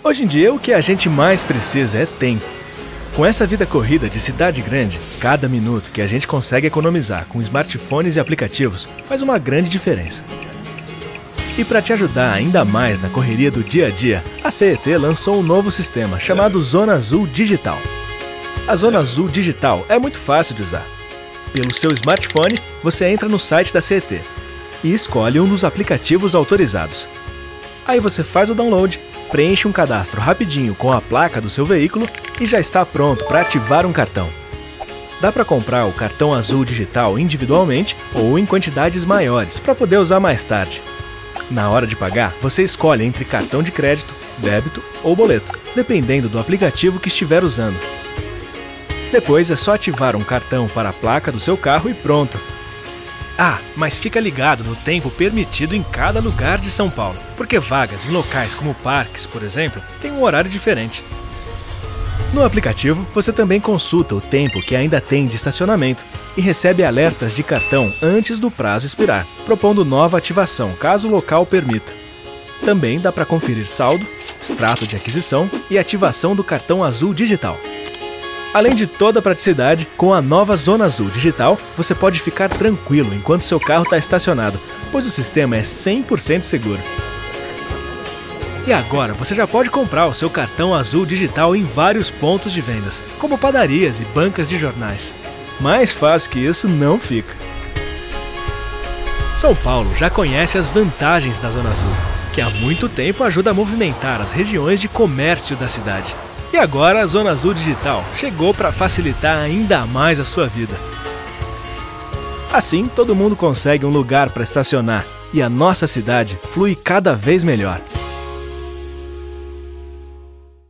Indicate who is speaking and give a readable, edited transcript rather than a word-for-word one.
Speaker 1: Hoje em dia, o que a gente mais precisa é tempo. Com essa vida corrida de cidade grande, cada minuto que a gente consegue economizar com smartphones e aplicativos faz uma grande diferença. E para te ajudar ainda mais na correria do dia a dia, a CET lançou um novo sistema chamado Zona Azul Digital. A Zona Azul Digital é muito fácil de usar. Pelo seu smartphone, você entra no site da CET e escolhe um dos aplicativos autorizados. Aí você faz o download, preenche um cadastro rapidinho com a placa do seu veículo e já está pronto para ativar um cartão. Dá para comprar o cartão azul digital individualmente ou em quantidades maiores para poder usar mais tarde. Na hora de pagar, você escolhe entre cartão de crédito, débito ou boleto, dependendo do aplicativo que estiver usando. Depois é só ativar um cartão para a placa do seu carro e pronto! Ah, mas fica ligado no tempo permitido em cada lugar de São Paulo, porque vagas em locais como parques, por exemplo, têm um horário diferente. No aplicativo, você também consulta o tempo que ainda tem de estacionamento e recebe alertas de cartão antes do prazo expirar, propondo nova ativação caso o local permita. Também dá para conferir saldo, extrato de aquisição e ativação do cartão azul digital. Além de toda a praticidade, com a nova Zona Azul Digital, você pode ficar tranquilo enquanto seu carro está estacionado, pois o sistema é 100% seguro. E agora você já pode comprar o seu cartão azul digital em vários pontos de vendas, como padarias e bancas de jornais. Mais fácil que isso não fica. São Paulo já conhece as vantagens da Zona Azul, que há muito tempo ajuda a movimentar as regiões de comércio da cidade. E agora a Zona Azul Digital chegou para facilitar ainda mais a sua vida. Assim, todo mundo consegue um lugar para estacionar e a nossa cidade flui cada vez melhor.